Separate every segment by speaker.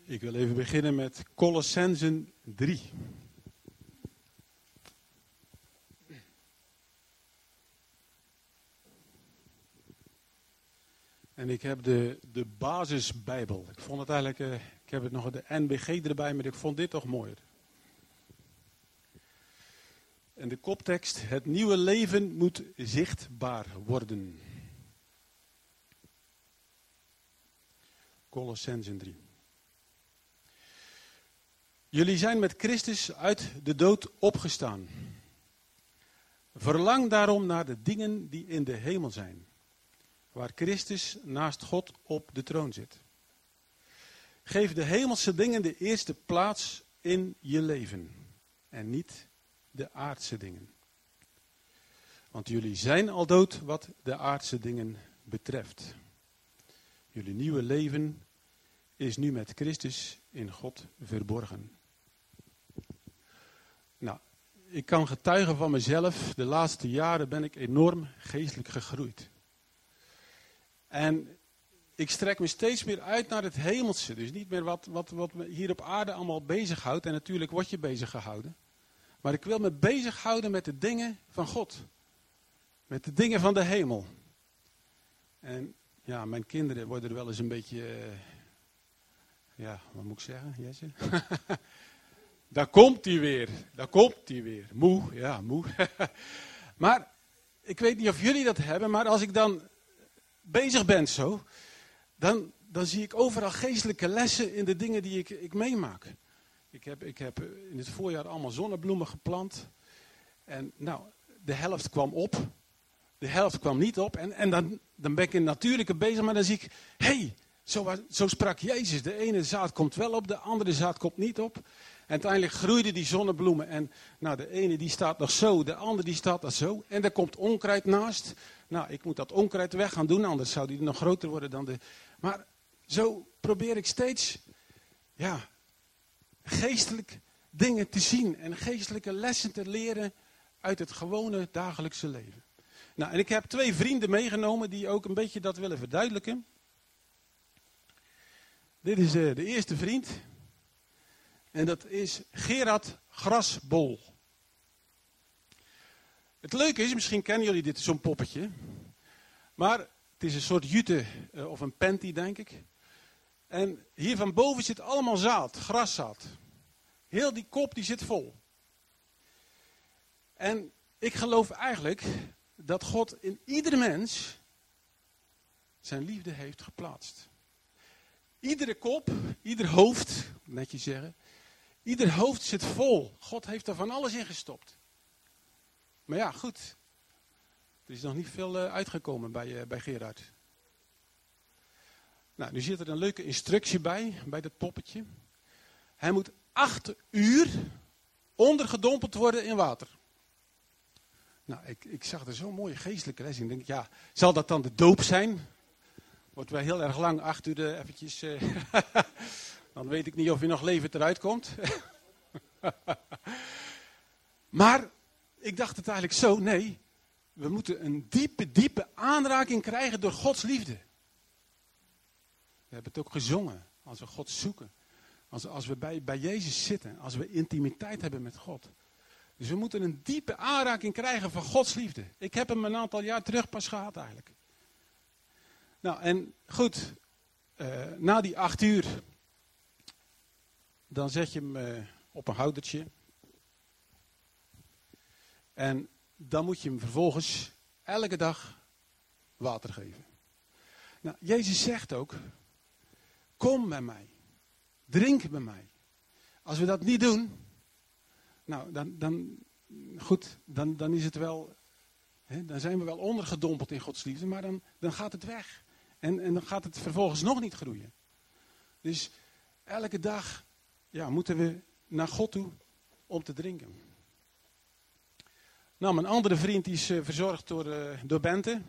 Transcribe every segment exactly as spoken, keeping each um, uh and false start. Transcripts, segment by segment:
Speaker 1: Ik wil even beginnen met Colossenzen drie. En ik heb de, de basisbijbel. Ik vond het eigenlijk, uh, ik heb het nog de N B G erbij, maar ik vond dit toch mooier. En de koptekst: het nieuwe leven moet zichtbaar worden. Colossenzen drie. Jullie zijn met Christus uit de dood opgestaan. Verlang daarom naar de dingen die in de hemel zijn, waar Christus naast God op de troon zit. Geef de hemelse dingen de eerste plaats in je leven en niet de aardse dingen. Want jullie zijn al dood wat de aardse dingen betreft. Jullie nieuwe leven is nu met Christus in God verborgen. Nou, ik kan getuigen van mezelf. De laatste jaren ben ik enorm geestelijk gegroeid. En ik strek me steeds meer uit naar het hemelse. Dus niet meer wat, wat, wat me hier op aarde allemaal bezighoudt. En natuurlijk word je bezig gehouden. Maar ik wil me bezighouden met de dingen van God. Met de dingen van de hemel. En ja, mijn kinderen worden er wel eens een beetje... Uh, ja, wat moet ik zeggen, Jesse? Daar komt hij weer. Daar komt hij weer. Moe, ja, moe. Maar ik weet niet of jullie dat hebben, maar als ik dan bezig ben zo, dan, dan zie ik overal geestelijke lessen in de dingen die ik, ik meemaak. Ik heb, ik heb in het voorjaar allemaal zonnebloemen geplant. En nou, de helft kwam op. De helft kwam niet op. En, en dan, dan ben ik in het natuurlijke bezig, maar dan zie ik, hé, hey, zo, zo sprak Jezus. De ene zaad komt wel op, de andere zaad komt niet op. En uiteindelijk groeiden die zonnebloemen. En nou, de ene die staat nog zo, de andere die staat nog zo. En er komt onkruid naast. Nou, ik moet dat onkruid weg gaan doen, anders zou die nog groter worden dan de... Maar zo probeer ik steeds, ja, geestelijk dingen te zien. En geestelijke lessen te leren uit het gewone dagelijkse leven. Nou, en ik heb twee vrienden meegenomen die ook een beetje dat willen verduidelijken. Dit is uh, de eerste vriend. En dat is Gerard Grasbol. Het leuke is, misschien kennen jullie dit, zo'n poppetje. Maar het is een soort jute uh, of een panty, denk ik. En hier van boven zit allemaal zaad, graszaad. Heel die kop die zit vol. En ik geloof eigenlijk dat God in ieder mens zijn liefde heeft geplaatst. Iedere kop, ieder hoofd, netjes zeggen, ieder hoofd zit vol. God heeft er van alles in gestopt. Maar ja, goed. Er is nog niet veel uh, uitgekomen bij, uh, bij Gerard. Nou, nu zit er een leuke instructie bij, bij dat poppetje. Hij moet acht uur ondergedompeld worden in water. Nou, ik, ik zag er zo'n mooie geestelijke les in. Ik denk, ja, zal dat dan de doop zijn? Wordt wel heel erg lang, acht uur uh, eventjes... Uh, dan weet ik niet of je nog levend eruit komt. Maar ik dacht het eigenlijk zo, nee, we moeten een diepe, diepe aanraking krijgen door Gods liefde. We hebben het ook gezongen, als we God zoeken. Als, als we bij, bij Jezus zitten, als we intimiteit hebben met God. Dus we moeten een diepe aanraking krijgen van Gods liefde. Ik heb hem een aantal jaar terug pas gehad eigenlijk. Nou, en goed, uh, na die acht uur, dan zet je hem uh, op een houdertje. En dan moet je hem vervolgens elke dag water geven. Nou, Jezus zegt ook, kom bij mij, drink bij mij. Als we dat niet doen, nou, dan, dan, goed, dan, dan is het wel, hè, dan zijn we wel ondergedompeld in Gods liefde, maar dan, dan gaat het weg. En, en dan gaat het vervolgens nog niet groeien. Dus elke dag ja, moeten we naar God toe om te drinken. Nou, mijn andere vriend die is uh, verzorgd door, uh, door Bente.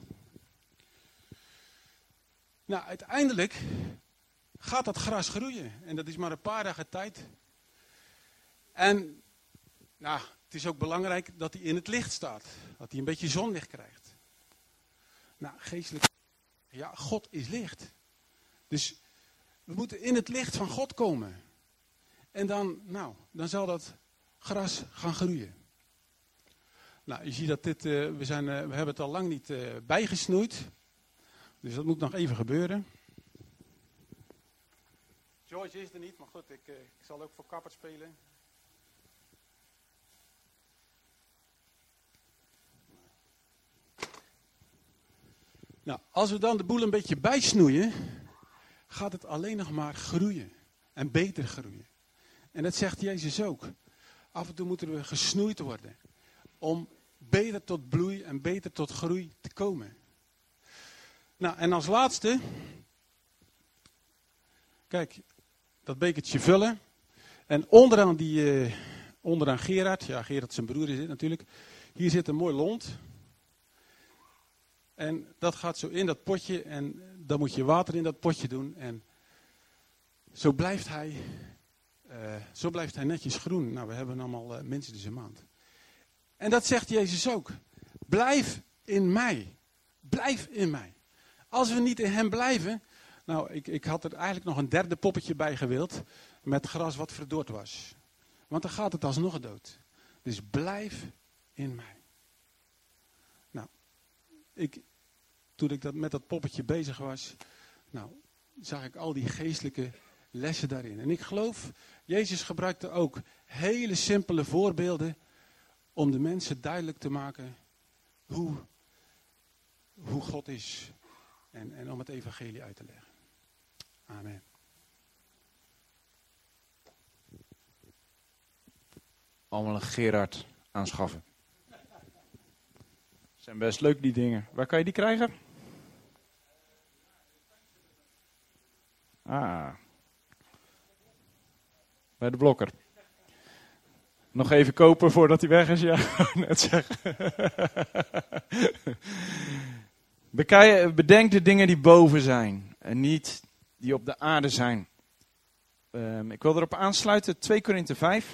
Speaker 1: Nou, uiteindelijk gaat dat gras groeien. En dat is maar een paar dagen tijd. En nou, het is ook belangrijk dat hij in het licht staat. Dat hij een beetje zonlicht krijgt. Nou, geestelijk. Ja, God is licht. Dus We moeten in het licht van God komen. En dan, nou, dan zal dat gras gaan groeien. Nou, je ziet dat dit, uh, we, zijn, uh, we hebben het al lang niet uh, bijgesnoeid. Dus dat moet nog even gebeuren. George is er niet, maar goed, ik, uh, ik zal ook voor Kappert spelen. Nou, als we dan de boel een beetje bijsnoeien, gaat het alleen nog maar groeien. En beter groeien. En dat zegt Jezus ook. Af en toe moeten we gesnoeid worden. Om beter tot bloei en beter tot groei te komen. Nou, en als laatste. Kijk, dat bekertje vullen. En onderaan, die, uh, onderaan Gerard. Ja, Gerard zijn broer is dit natuurlijk. Hier zit een mooi lont. En dat gaat zo in dat potje. En dan moet je water in dat potje doen. En zo blijft hij, uh, zo blijft hij netjes groen. Nou, we hebben allemaal uh, minstens een maand. En dat zegt Jezus ook. Blijf in mij. Blijf in mij. Als we niet in hem blijven. Nou, ik, ik had er eigenlijk nog een derde poppetje bij gewild. Met gras wat verdord was. Want dan gaat het alsnog dood. Dus blijf in mij. Nou, ik, toen ik dat, met dat poppetje bezig was. Nou, zag ik al die geestelijke lessen daarin. En ik geloof, Jezus gebruikte ook hele simpele voorbeelden. Om de mensen duidelijk te maken hoe, hoe God is. En, en om het evangelie uit te leggen. Amen.
Speaker 2: Allemaal een Gerard aanschaffen. Zijn best leuk die dingen. Waar kan je die krijgen? Ah. Bij de Blokker. Nog even kopen voordat hij weg is, ja. Net zeggen. Bekijk, bedenk de dingen die boven zijn. En niet die op de aarde zijn. Um, ik wil erop aansluiten. twee Korinthe vijf.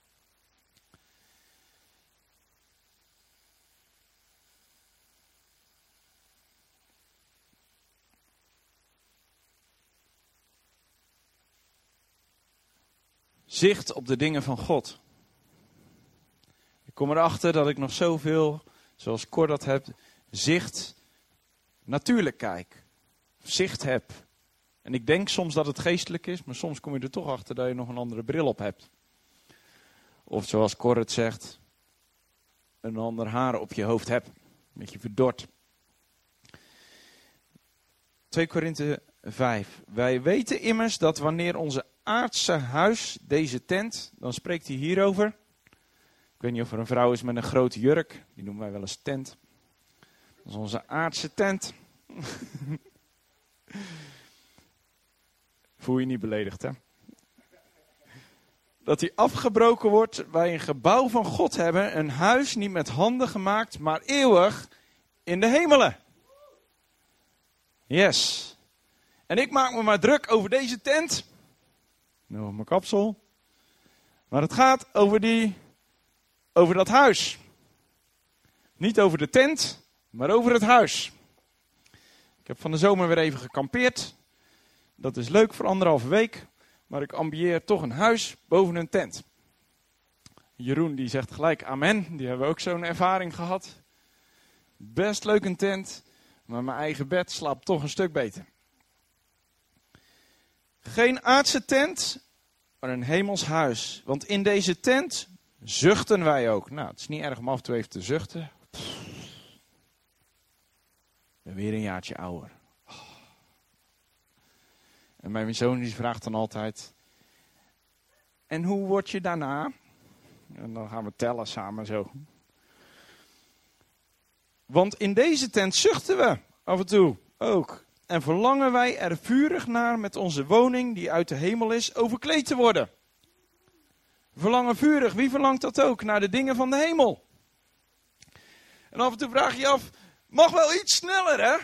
Speaker 2: Zicht op de dingen van God. Ik kom erachter dat ik nog zoveel, zoals Cor dat hebt, zicht natuurlijk kijk. Zicht heb. En ik denk soms dat het geestelijk is, maar soms kom je er toch achter dat je nog een andere bril op hebt. Of zoals Cor het zegt, een ander haar op je hoofd hebt. Een beetje verdord. twee Korinthe vijf. Wij weten immers dat wanneer onze aardse huis, deze tent, dan spreekt hij hierover. Ik weet niet of er een vrouw is met een grote jurk. Die noemen wij wel eens tent. Dat is onze aardse tent. Voel je niet beledigd, hè? Dat die afgebroken wordt, wij een gebouw van God hebben. Een huis niet met handen gemaakt, maar eeuwig in de hemelen. Yes. En ik maak me maar druk over deze tent. Nou, mijn kapsel. Maar het gaat over die, over dat huis. Niet over de tent, maar over het huis. Ik heb van de zomer weer even gekampeerd. Dat is leuk voor anderhalve week. Maar ik ambieer toch een huis boven een tent. Jeroen die zegt gelijk amen. Die hebben ook zo'n ervaring gehad. Best leuk een tent. Maar mijn eigen bed slaapt toch een stuk beter. Geen aardse tent, maar een hemels huis. Want in deze tent zuchten wij ook. Nou, het is niet erg om af en toe even te zuchten. Ik ben weer een jaartje ouder. En mijn zoon die vraagt dan altijd. En hoe word je daarna? En dan gaan we tellen samen zo. Want in deze tent zuchten we af en toe ook. En verlangen wij er vurig naar met onze woning die uit de hemel is overkleed te worden. Verlangen vurig, wie verlangt dat ook? Naar de dingen van de hemel. En af en toe vraag je je af, mag wel iets sneller hè?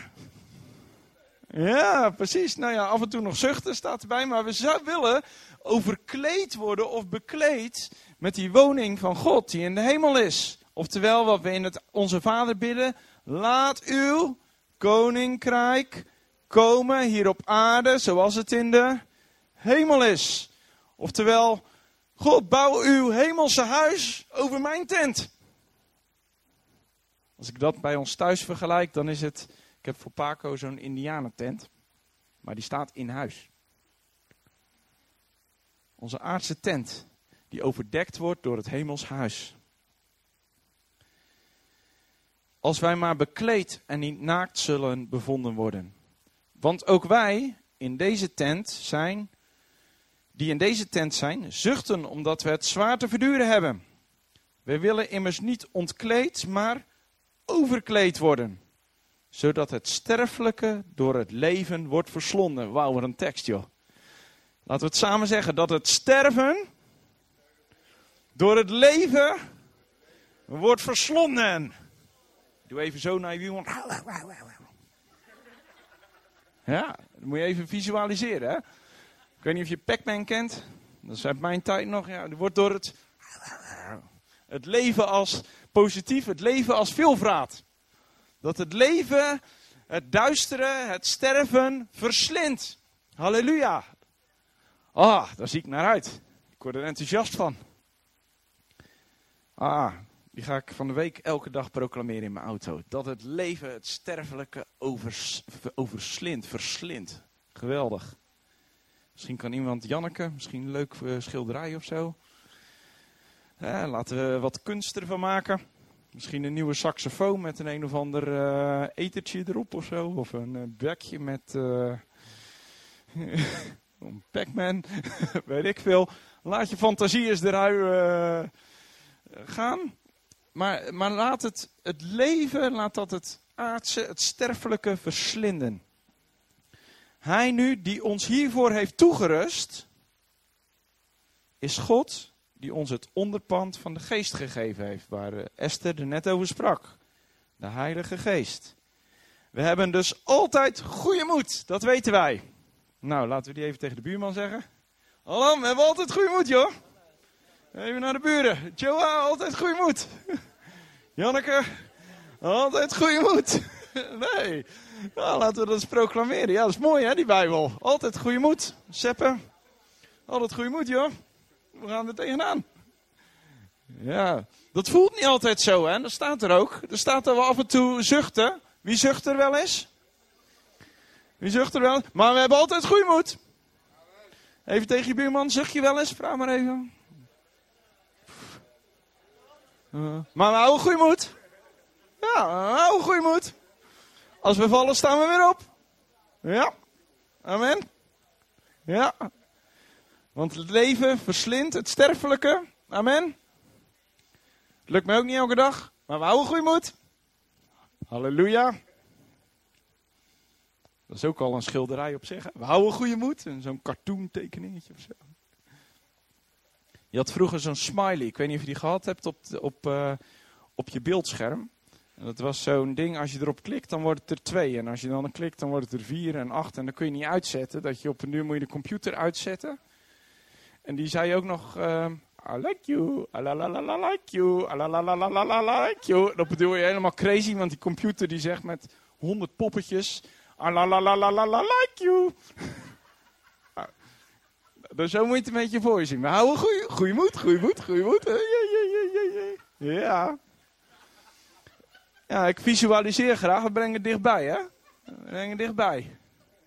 Speaker 2: Ja, precies. Nou ja, af en toe nog zuchten staat erbij. Maar we zouden willen overkleed worden of bekleed met die woning van God die in de hemel is. Oftewel wat we in het Onze Vader bidden. Laat uw koninkrijk komen hier op aarde zoals het in de hemel is. Oftewel, God, bouw uw hemelse huis over mijn tent. Als ik dat bij ons thuis vergelijk, dan is het... Ik heb voor Paco zo'n indianentent. Maar die staat in huis. Onze aardse tent, die overdekt wordt door het hemels huis. Als wij maar bekleed en niet naakt zullen bevonden worden. Want ook wij in deze tent zijn, die in deze tent zijn, zuchten omdat we het zwaar te verduren hebben. Wij willen immers niet ontkleed, maar overkleed worden. Zodat het sterfelijke door het leven wordt verslonden. Wauw, wat een tekst, joh. Laten we het samen zeggen, dat het sterven door het leven wordt verslonden. Doe even zo naar je wiel. Ja, dat moet je even visualiseren. Hè? Ik weet niet of je Pac-Man kent. Dat is uit mijn tijd nog. Ja, er wordt door het, het leven als positief, het leven als veelvraat. Dat het leven, het duistere, het sterven verslindt. Halleluja. Ah, daar zie ik naar uit. Ik word er enthousiast van. Ah, die ga ik van de week elke dag proclameren in mijn auto. Dat het leven, het sterfelijke overs, overslindt, verslindt. Geweldig. Misschien kan iemand, Janneke, misschien een leuk uh, schilderij of zo. Ja, laten we wat kunst ervan maken. Misschien een nieuwe saxofoon met een een of ander uh, etertje erop of zo. Of een uh, bekje met uh, een Pac-Man, weet ik veel. Laat je fantasie eens eruit uh, gaan. Maar, maar laat het, het leven, laat dat het aardse, het sterfelijke verslinden. Hij nu die ons hiervoor heeft toegerust, is God die ons het onderpand van de geest gegeven heeft. Waar Esther er net over sprak. De Heilige Geest. We hebben dus altijd goede moed, dat weten wij. Nou, laten we die even tegen de buurman zeggen. Hallo, we hebben altijd goede moed, joh. Even naar de buren. Joa, altijd goede moed. Janneke, altijd goede moed. Nee, nou, laten we dat eens proclameren. Ja, dat is mooi hè, die Bijbel. Altijd goede moed. Seppe, altijd goede moed joh. We gaan er tegenaan. Ja, dat voelt niet altijd zo hè, dat staat er ook. Er staat dat we af en toe zuchten. Wie zucht er wel eens? Wie zucht er wel? Maar we hebben altijd goede moed. Even tegen je buurman, zucht je wel eens? Vraag maar even. Uh, maar we houden goede moed. Ja, we houden goede moed. Als we vallen, staan we weer op. Ja. Amen. Ja. Want het leven verslindt het sterfelijke. Amen. Het lukt mij ook niet elke dag. Maar we houden goede moed. Halleluja. Dat is ook al een schilderij op zich. Hè? We houden goede moed. En zo'n cartoon tekeningetje of zo. Je had vroeger zo'n smiley. Ik weet niet of je die gehad hebt op, de, op, uh, op je beeldscherm. En dat was zo'n ding, als je erop klikt, dan wordt het er twee. En als je dan klikt, dan wordt het er vier en acht. En dan kun je niet uitzetten. Dat je op een duur moet je de computer uitzetten. En die zei ook nog... Uh, I like you, alalalala like you, alalalala like you. Dat bedoel je helemaal crazy, want die computer die zegt met honderd poppetjes... Alalalala like you. Dus zo moet je het een beetje voor je zien. We houden goeie, goeie moed, goeie moed, goeie moed. Ja. Ja, ik visualiseer graag. We brengen het dichtbij, hè? We brengen het dichtbij.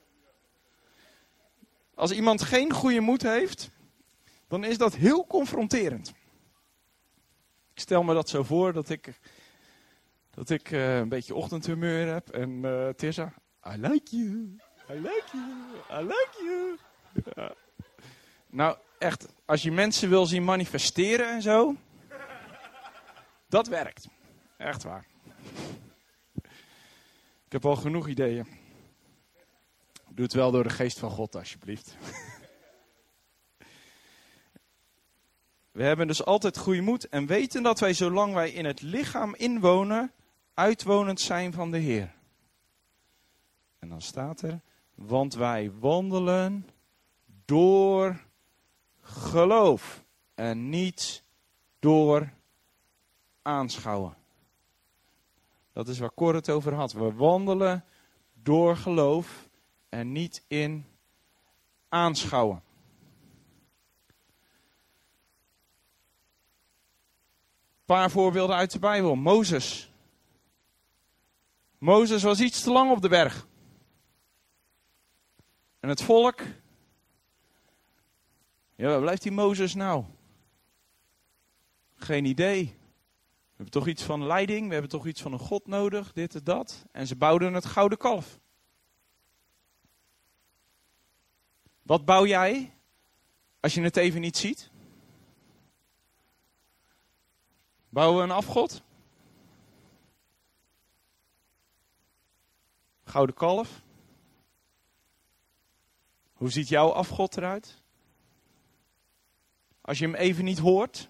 Speaker 2: Als iemand geen goede moed heeft, dan is dat heel confronterend. Ik stel me dat zo voor dat ik, dat ik uh, een beetje ochtendhumeur heb. En uh, Tessa, I like you, I like you, I like you. Ja. Nou, echt, als je mensen wil zien manifesteren en zo, dat werkt. Echt waar. Ik heb al genoeg ideeën. Doe het wel door de geest van God, alsjeblieft. We hebben dus altijd goede moed en weten dat wij, zolang wij in het lichaam inwonen, uitwonend zijn van de Heer. En dan staat er, want wij wandelen door geloof en niet door aanschouwen. Dat is waar Cor het over had. We wandelen door geloof en niet in aanschouwen. paar voorbeelden uit de Bijbel. Mozes. Mozes was iets te lang op de berg. En het volk... Ja, waar blijft die Mozes nou? Geen idee. We hebben toch iets van leiding, we hebben toch iets van een God nodig, dit en dat. En ze bouwden het gouden kalf. Wat bouw jij als je het even niet ziet? Bouwen we een afgod? Gouden kalf? Hoe ziet jouw afgod eruit? Als je hem even niet hoort,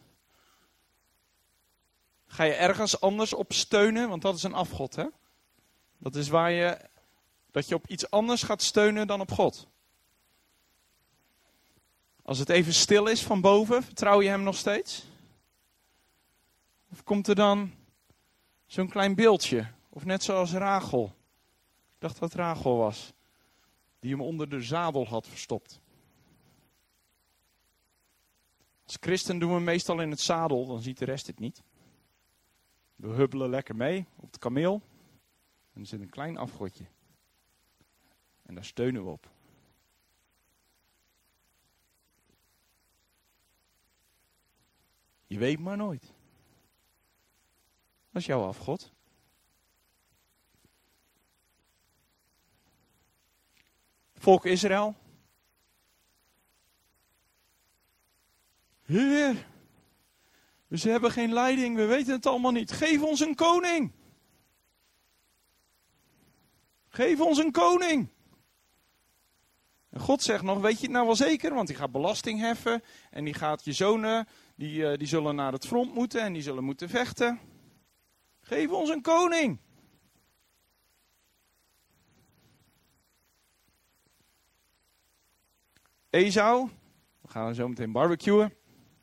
Speaker 2: ga je ergens anders op steunen, want dat is een afgod, hè? Dat is waar je, dat je op iets anders gaat steunen dan op God. Als het even stil is van boven, vertrouw je hem nog steeds? Of komt er dan zo'n klein beeldje? Of net zoals Rachel. Ik dacht dat het Rachel was. Die hem onder de zadel had verstopt. Als christen doen we meestal in het zadel, dan ziet de rest het niet. We hubbelen lekker mee op het kameel. En er zit een klein afgodje. En daar steunen we op. Je weet maar nooit. Dat is jouw afgod. Volk Israël. Heer, we hebben geen leiding, we weten het allemaal niet. Geef ons een koning. Geef ons een koning. En God zegt nog, weet je het nou wel zeker? Want die gaat belasting heffen en die gaat je zonen, die, uh, die zullen naar het front moeten en die zullen moeten vechten. Geef ons een koning. Esau, we gaan zo meteen barbecuen.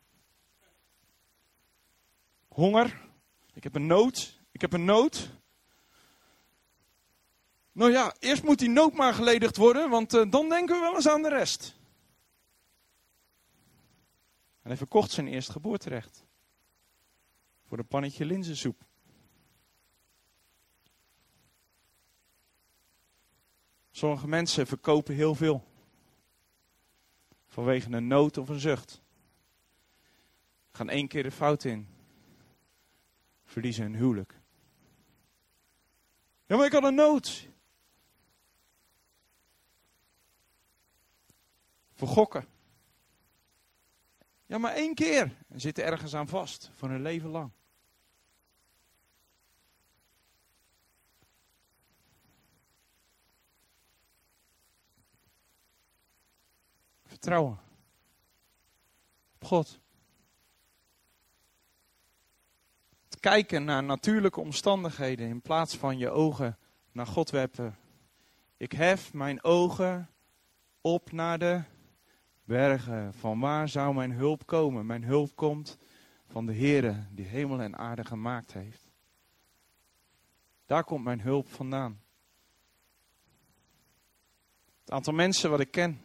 Speaker 2: Honger, ik heb een nood, ik heb een nood. Nou ja, eerst moet die nood maar geledigd worden, want uh, dan denken we wel eens aan de rest. En hij verkocht zijn eerstgeboorterecht. Voor een pannetje linzensoep. Sommige mensen verkopen heel veel. Vanwege een nood of een zucht. Gaan één keer de fout in. Verliezen hun huwelijk. Ja, maar ik had een nood. Vergokken. Ja, maar één keer. En zitten ergens aan vast. Voor hun leven lang. Vertrouwen. Op God. Het kijken naar natuurlijke omstandigheden in plaats van je ogen naar God werpen. Ik hef mijn ogen op naar de bergen. Van waar zou mijn hulp komen? Mijn hulp komt van de Heere die hemel en aarde gemaakt heeft. Daar komt mijn hulp vandaan. Het aantal mensen wat ik ken.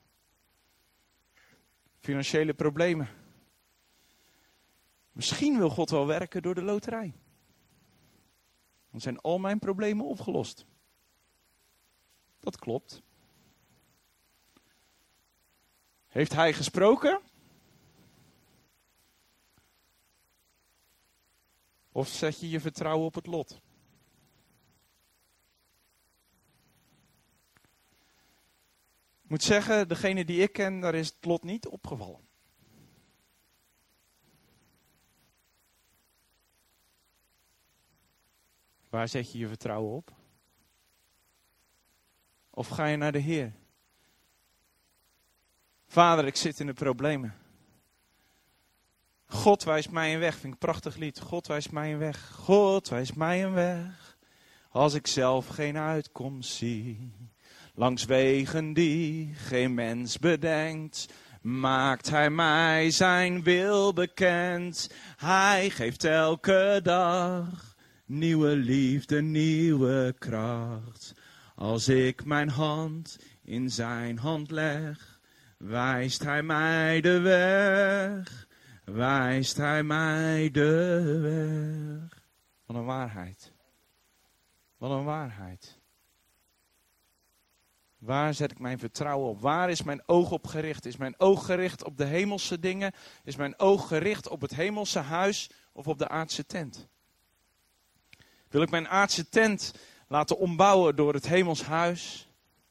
Speaker 2: Financiële problemen. Misschien wil God wel werken door de loterij. Dan zijn al mijn problemen opgelost. Dat klopt. Heeft hij gesproken? Of zet je je vertrouwen op het lot? Ik moet zeggen, degene die ik ken, daar is het lot niet opgevallen. Waar zet je je vertrouwen op? Of ga je naar de Heer? Vader, ik zit in de problemen. God wijst mij een weg. Vind ik een prachtig lied. God wijst mij een weg. God wijst mij een weg. Als ik zelf geen uitkomst zie. Langs wegen die geen mens bedenkt. Maakt hij mij zijn wil bekend. Hij geeft elke dag nieuwe liefde, nieuwe kracht. Als ik mijn hand in zijn hand leg, wijst hij mij de weg. wijst hij mij de weg. Wat een waarheid. Wat een waarheid. Waar zet ik mijn vertrouwen op? Waar is mijn oog op gericht? Is mijn oog gericht op de hemelse dingen? Is mijn oog gericht op het hemelse huis of op de aardse tent? Wil ik mijn aardse tent laten ombouwen door het hemels huis?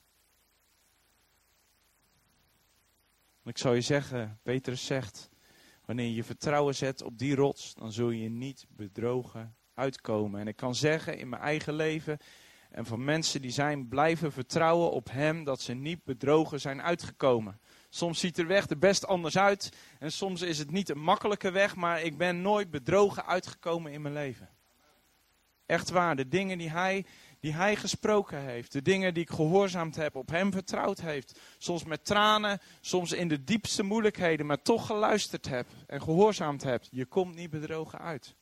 Speaker 2: Ik zou je zeggen, Petrus zegt, wanneer je je vertrouwen zet op die rots, dan zul je niet bedrogen uitkomen. En ik kan zeggen in mijn eigen leven en van mensen die zijn blijven vertrouwen op hem, dat ze niet bedrogen zijn uitgekomen. Soms ziet de weg er best anders uit en soms is het niet een makkelijke weg, maar ik ben nooit bedrogen uitgekomen in mijn leven. Echt waar, de dingen die hij, die hij gesproken heeft, de dingen die ik gehoorzaamd heb, op hem vertrouwd heeft. Soms met tranen, soms in de diepste moeilijkheden, maar toch geluisterd heb en gehoorzaamd heb. Je komt niet bedrogen uit.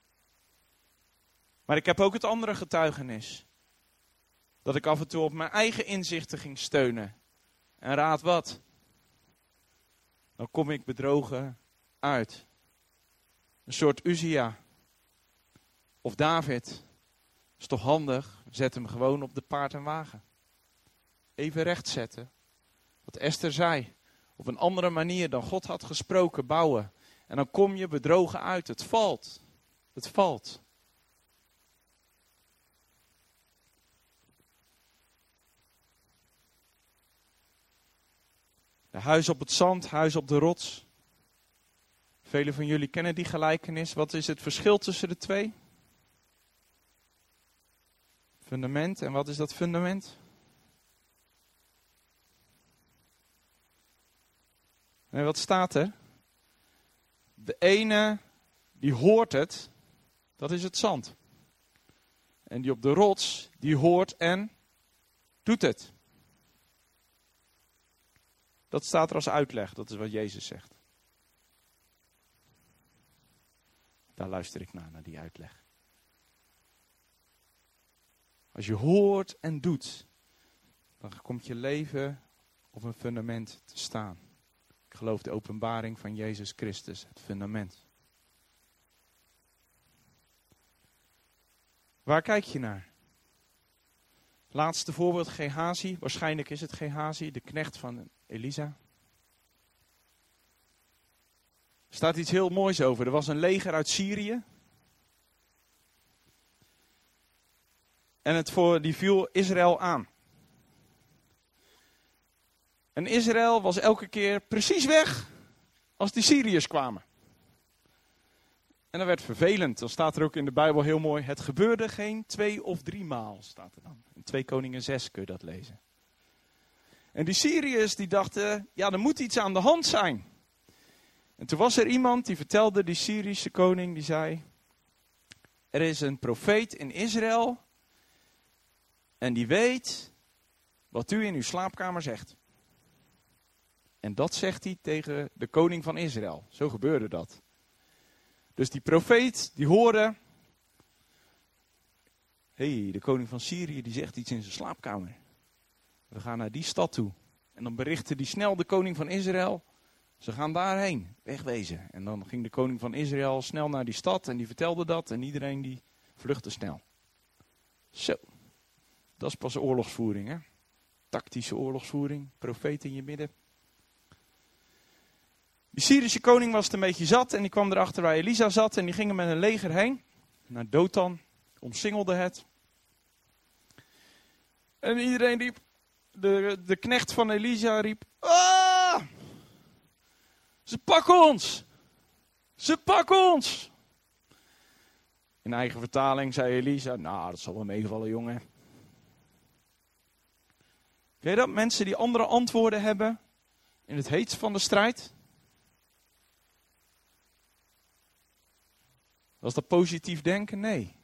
Speaker 2: Maar ik heb ook het andere getuigenis. Dat ik af en toe op mijn eigen inzichten ging steunen. En raad wat? Dan kom ik bedrogen uit. Een soort Uzia. Of David. Is toch handig? Zet hem gewoon op de paard en wagen. Even recht zetten. Wat Esther zei. Op een andere manier dan God had gesproken bouwen. En dan kom je bedrogen uit. Het valt. Het valt. De huis op het zand, huis op de rots. Velen van jullie kennen die gelijkenis. Wat is het verschil tussen de twee? Fundament. En wat is dat fundament? Nee, wat staat er? De ene die hoort het, dat is het zand. En die op de rots, die hoort en doet het. Dat staat er als uitleg, dat is wat Jezus zegt. Daar luister ik naar, naar die uitleg. Als je hoort en doet, dan komt je leven op een fundament te staan. Ik geloof de openbaring van Jezus Christus, het fundament. Waar kijk je naar? Laatste voorbeeld, Gehazi. Waarschijnlijk is het Gehazi, de knecht van Elisa. Er staat iets heel moois over. Er was een leger uit Syrië. En het voor, die viel Israël aan. En Israël was elke keer precies weg als die Syriërs kwamen. En dat werd vervelend. Dan staat er ook in de Bijbel heel mooi. Het gebeurde geen twee of drie maal, staat er dan. In twee Koningen zes kun je dat lezen. En die Syriërs die dachten, ja, er moet iets aan de hand zijn. En toen was er iemand die vertelde die Syrische koning, die zei, er is een profeet in Israël en die weet wat u in uw slaapkamer zegt. En dat zegt hij tegen de koning van Israël. Zo gebeurde dat. Dus die profeet, die hoorde, hé, hey, de koning van Syrië die zegt iets in zijn slaapkamer. We gaan naar die stad toe. En dan berichtte die snel de koning van Israël, ze gaan daarheen, wegwezen. En dan ging de koning van Israël snel naar die stad en die vertelde dat en iedereen die vluchtte snel. Zo, dat is pas oorlogsvoering, hè? Tactische oorlogsvoering, profeet in je midden. Die Syrische koning was het een beetje zat en die kwam erachter waar Elisa zat en die gingen met een leger heen naar Dothan, omsingelde het. En iedereen riep, de, de knecht van Elisa riep, ah! Ze pakken ons! Ze pakken ons! In eigen vertaling zei Elisa, nou dat zal wel meevallen jongen. Ken je dat? Mensen die andere antwoorden hebben in het heetst van de strijd. Was dat positief denken? Nee.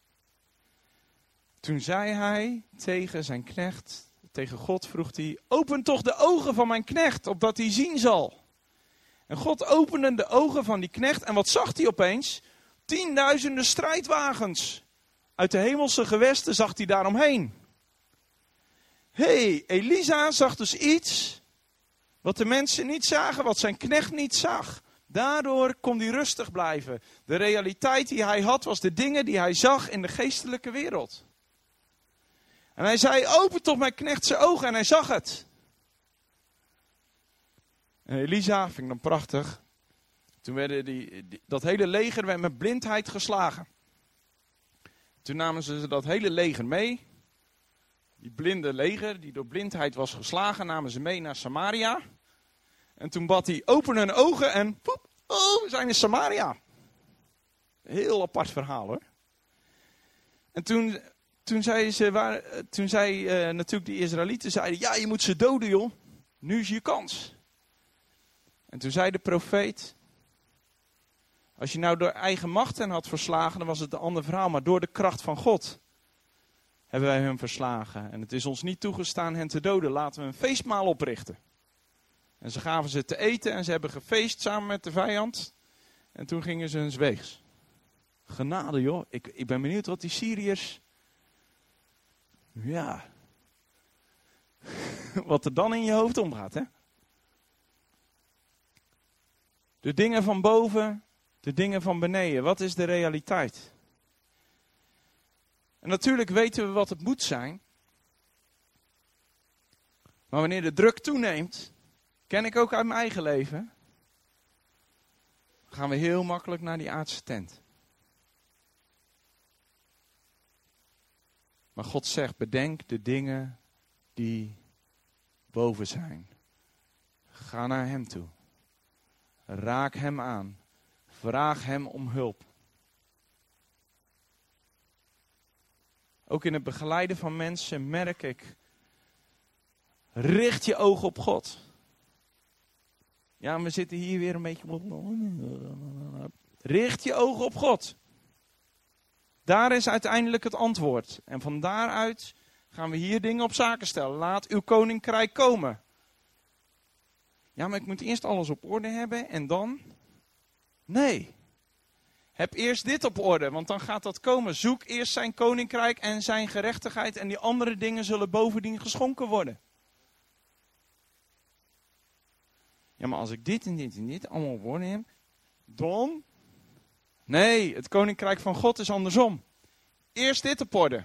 Speaker 2: Toen zei hij tegen zijn knecht, tegen God vroeg hij, open toch de ogen van mijn knecht, opdat hij zien zal. En God opende de ogen van die knecht en wat zag hij opeens? Tienduizenden strijdwagens. Uit de hemelse gewesten zag hij daaromheen. Hé, hey, Elisa zag dus iets wat de mensen niet zagen, wat zijn knecht niet zag. Daardoor kon hij rustig blijven. De realiteit die hij had was de dingen die hij zag in de geestelijke wereld. En hij zei, open toch mijn knecht zijn ogen, en hij zag het. En Elisa, vind ik dan prachtig. Toen werden die, die, dat hele leger werd met blindheid geslagen. Toen namen ze dat hele leger mee. Die blinde leger, die door blindheid was geslagen, namen ze mee naar Samaria. En toen bad hij, open hun ogen en poep, oh, we zijn in Samaria. Heel apart verhaal hoor. En toen, toen zei ze, waar, toen zei uh, natuurlijk die Israëlieten, zeiden, ja, je moet ze doden joh. Nu is je kans. En toen zei de profeet, als je nou door eigen macht hen had verslagen, dan was het een ander verhaal. Maar door de kracht van God hebben wij hen verslagen. En het is ons niet toegestaan hen te doden. Laten we een feestmaal oprichten. En ze gaven ze te eten en ze hebben gefeest samen met de vijand. En toen gingen ze hun weegs. Genade joh. Ik, ik ben benieuwd wat die Syriërs... Ja. Wat er dan in je hoofd omgaat hè. De dingen van boven, de dingen van beneden. Wat is de realiteit? En natuurlijk weten we wat het moet zijn. Maar wanneer de druk toeneemt, ken ik ook uit mijn eigen leven, gaan we heel makkelijk naar die aardse tent. Maar God zegt, bedenk de dingen die boven zijn. Ga naar hem toe. Raak hem aan. Vraag hem om hulp. Ook in het begeleiden van mensen merk ik, richt je ogen op God. Ja, we zitten hier weer een beetje op. Richt je ogen op God. Daar is uiteindelijk het antwoord. En van daaruit gaan we hier dingen op zaken stellen. Laat uw koninkrijk komen. Ja, maar ik moet eerst alles op orde hebben en dan? Nee. Heb eerst dit op orde, want dan gaat dat komen. Zoek eerst zijn koninkrijk en zijn gerechtigheid en die andere dingen zullen bovendien geschonken worden. Ja, maar als ik dit en dit en dit allemaal op orde heb, dan? Nee, het koninkrijk van God is andersom. Eerst dit op orde.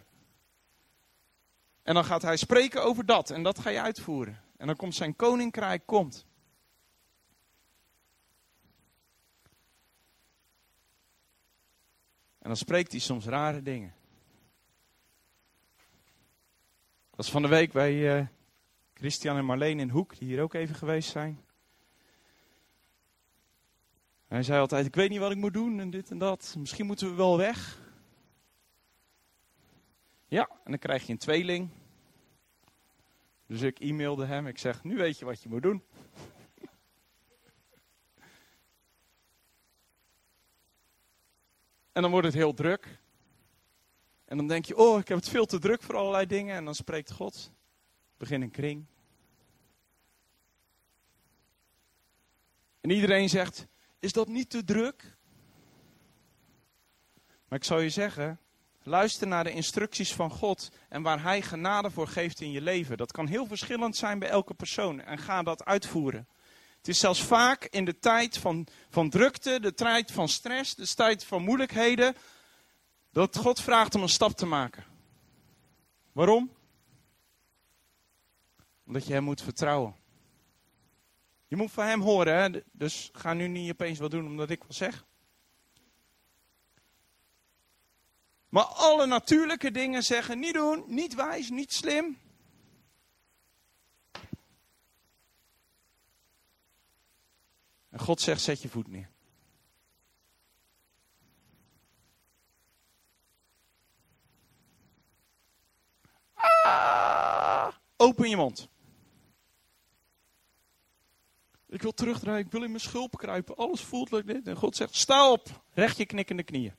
Speaker 2: En dan gaat hij spreken over dat en dat ga je uitvoeren. En dan komt zijn koninkrijk, komt. En dan spreekt hij soms rare dingen. Ik was van de week bij uh, Christian en Marleen in Hoek, die hier ook even geweest zijn. En hij zei altijd, ik weet niet wat ik moet doen en dit en dat. Misschien moeten we wel weg. Ja, en dan krijg je een tweeling. Dus ik e-mailde hem, ik zeg, nu weet je wat je moet doen. En dan wordt het heel druk. En dan denk je, oh, ik heb het veel te druk voor allerlei dingen. En dan spreekt God. Begin een kring. En iedereen zegt, is dat niet te druk? Maar ik zal je zeggen, luister naar de instructies van God en waar hij genade voor geeft in je leven. Dat kan heel verschillend zijn bij elke persoon en ga dat uitvoeren. Het is zelfs vaak in de tijd van, van drukte, de tijd van stress, de tijd van moeilijkheden, dat God vraagt om een stap te maken. Waarom? Omdat je hem moet vertrouwen. Je moet van hem horen, hè? Dus ga nu niet opeens wat doen omdat ik wat zeg. Maar alle natuurlijke dingen zeggen, niet doen, niet wijs, niet slim. En God zegt, zet je voet neer. Ah, open je mond. Ik wil terugdraaien, ik wil in mijn schulp kruipen. Alles voelt like dit. En God zegt, sta op, recht je knikkende knieën.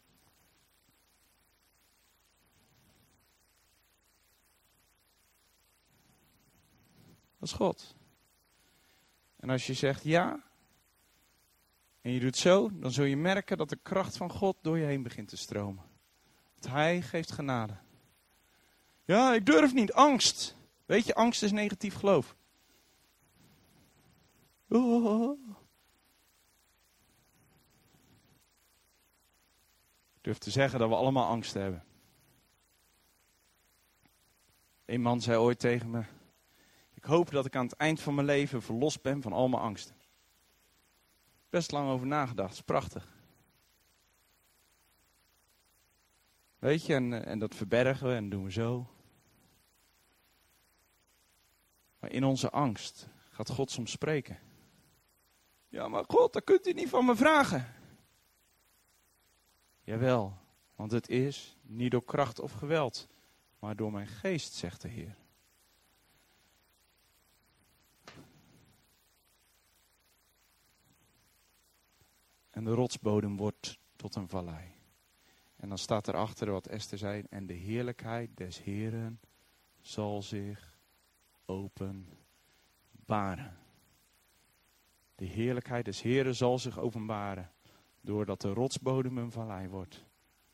Speaker 2: Dat is God. En als je zegt ja, en je doet zo, dan zul je merken dat de kracht van God door je heen begint te stromen. Want hij geeft genade. Ja, ik durf niet. Angst. Weet je, angst is negatief geloof. Oh. durf te zeggen dat we allemaal angst hebben. Een man zei ooit tegen me: ik hoop dat ik aan het eind van mijn leven verlost ben van al mijn angsten. Best lang over nagedacht, dat is prachtig. Weet je, en, en dat verbergen we en doen we zo. Maar in onze angst gaat God soms spreken. Ja, maar God, dat kunt u niet van me vragen. Jawel, want het is niet door kracht of geweld, maar door mijn geest, zegt de Heer. En de rotsbodem wordt tot een vallei. En dan staat erachter wat Esther zei. En de heerlijkheid des Heeren zal zich openbaren. De heerlijkheid des Heeren zal zich openbaren. Doordat de rotsbodem een vallei wordt.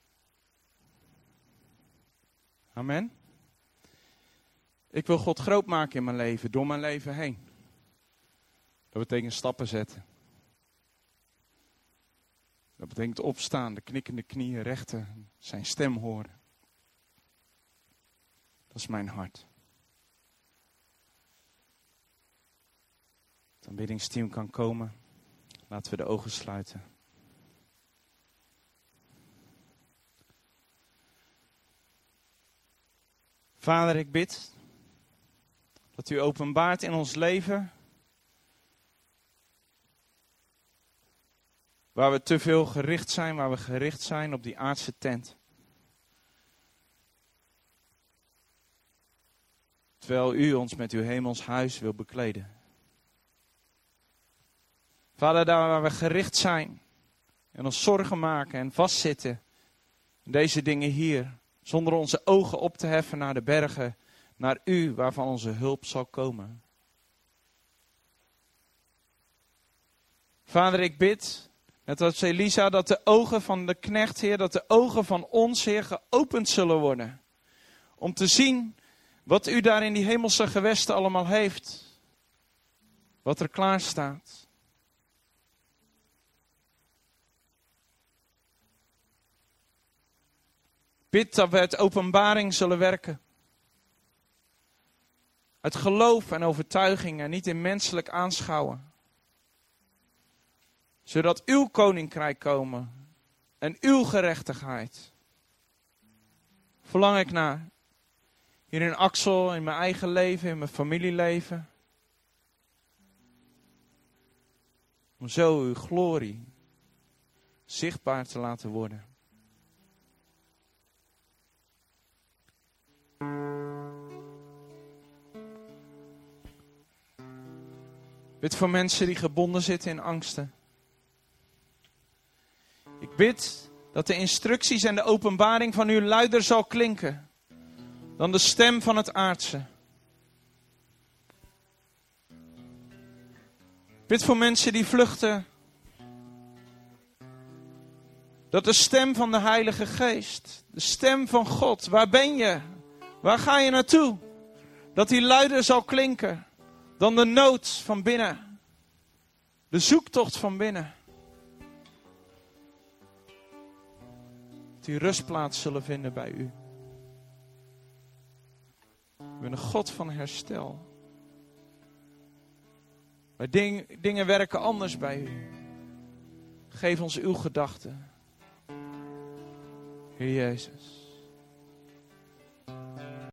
Speaker 2: Amen. Ik wil God groot maken in mijn leven. Door mijn leven heen. Dat betekent stappen zetten. Dat betekent opstaan, de knikkende knieën rechten, zijn stem horen. Dat is mijn hart. Het aanbiddingsteam kan komen. Laten we de ogen sluiten. Vader, ik bid dat u openbaart in ons leven waar we te veel gericht zijn, waar we gericht zijn op die aardse tent. Terwijl u ons met uw hemels huis wil bekleden. Vader, daar waar we gericht zijn en ons zorgen maken en vastzitten in deze dingen hier, zonder onze ogen op te heffen naar de bergen, naar u waarvan onze hulp zal komen. Vader, ik bid, net als Elisa, dat de ogen van de knecht, Heer, dat de ogen van ons, Heer, geopend zullen worden. Om te zien wat u daar in die hemelse gewesten allemaal heeft. Wat er klaar staat. Bid dat we uit openbaring zullen werken. Uit geloof en overtuiging en niet in menselijk aanschouwen. Zodat uw koninkrijk komen en uw gerechtigheid. Verlang ik naar. Hier in Axel, in mijn eigen leven, in mijn familieleven. Om zo uw glorie zichtbaar te laten worden. Bid voor mensen die gebonden zitten in angsten. Ik bid dat de instructies en de openbaring van u luider zal klinken dan de stem van het aardse. Bid voor mensen die vluchten. Dat de stem van de Heilige Geest, de stem van God, waar ben je? Waar ga je naartoe? Dat die luider zal klinken dan de nood van binnen. De zoektocht van binnen. Dat die rustplaats zullen vinden bij u. U bent een God van herstel. Maar ding, dingen werken anders bij u. Geef ons uw gedachten. Heer Jezus.